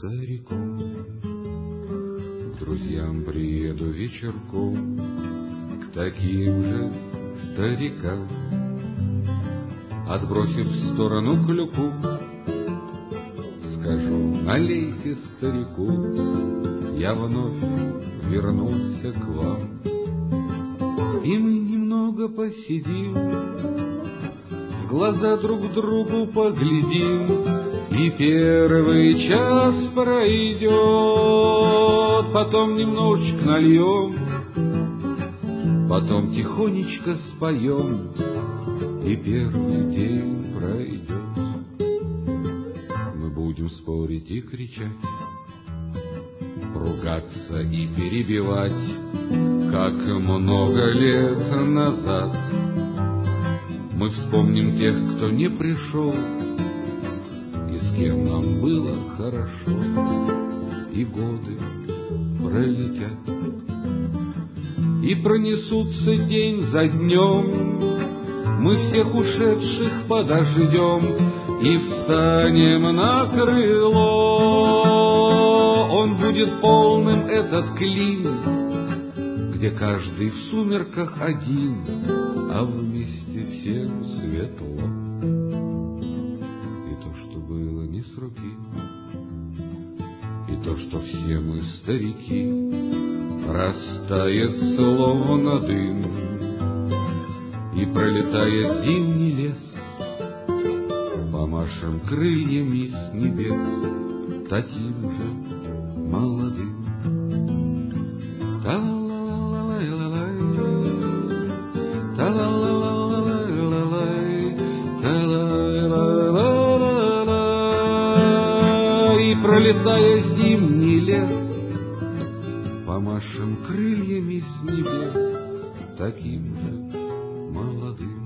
стариком. К друзьям приеду вечерком, к таким же старикам. Отбросив в сторону клюку, скажу: налейте старику, я вновь вернулся к вам. И мы немного посидим, в глаза друг другу поглядим, и первый час пройдет, потом немножечко нальем, потом тихонечко споем, и первый день пройдет. Мы будем спорить и кричать, ругаться и перебивать, как много лет назад. Мы вспомним тех, кто не пришел, и с кем нам было хорошо, и годы пролетят, и пронесутся день за днем. Мы всех ушедших подождем и встанем на крыло. Он будет полным, этот клин, где каждый в сумерках один, а вместе всем светло. И то, что было не с руки, и то, что все мы старики, растает словно дым. И, пролетая зимний лес, помашем крыльями с небес таким же молодым. Та-ла-ла-ла-лай-ла-лай, та-ла-ла-ла-лай-ла-лай, та-ла-ла-ла-ла-ла. И, пролетая зимний лес, помашем крыльями с небес таким же молодым.